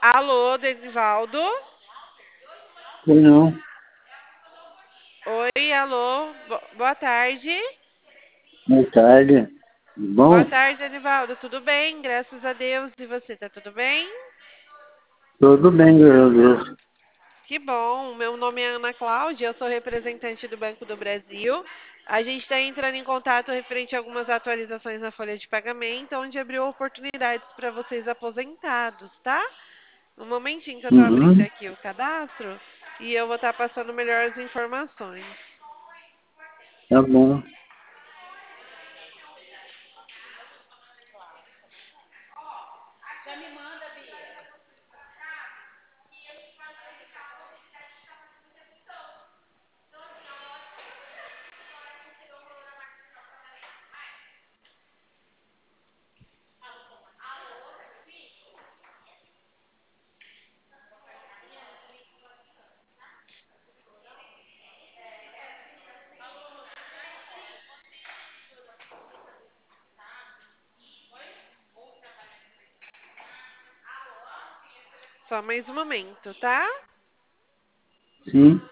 Alô, Denivaldo? Sei não. Oi, alô, boa tarde. Boa tarde. Tudo Boa bom? tarde, Denivaldo. Tudo bem? Graças a Deus. E você, tá tudo bem? Tudo bem, graças a Deus. Que bom. Meu nome é Ana Cláudia, eu sou representante do Banco do Brasil. A gente está entrando em contato referente a algumas atualizações na folha de pagamento, onde abriu oportunidades para vocês aposentados, tá? Um momentinho que eu estou abrindo Uhum, aqui o cadastro e eu vou estar passando melhores informações. tá bom. Só mais um momento, tá? Sim,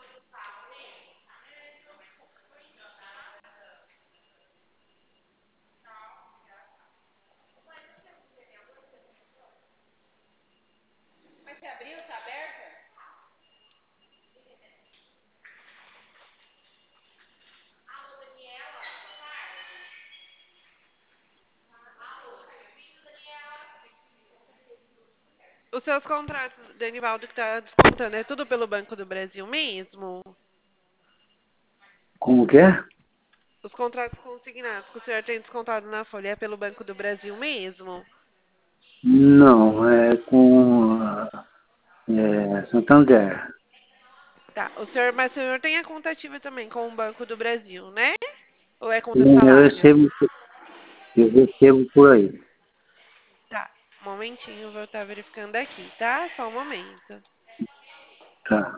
Os seus contratos, Danivaldo, que está descontando, é tudo pelo Banco do Brasil mesmo? como que é? Os contratos consignados que o senhor tem descontado na folha é pelo Banco do Brasil mesmo? Não, é com Santander. Tá. Mas o senhor tem a conta ativa também com o Banco do Brasil, né? Ou é conta Sim, salário? eu recebo por aí. Tá. Um momentinho, eu vou estar verificando aqui, tá? Só um momento. Tá.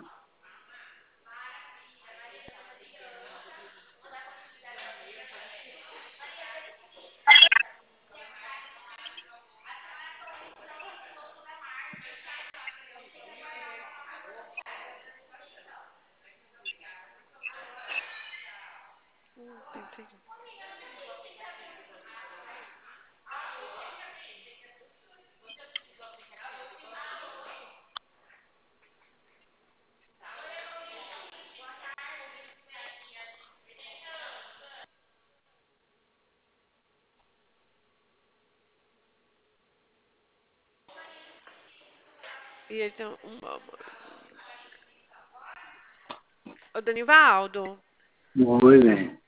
Entendi. E então, Ô, Danivaldo, Oi, velho.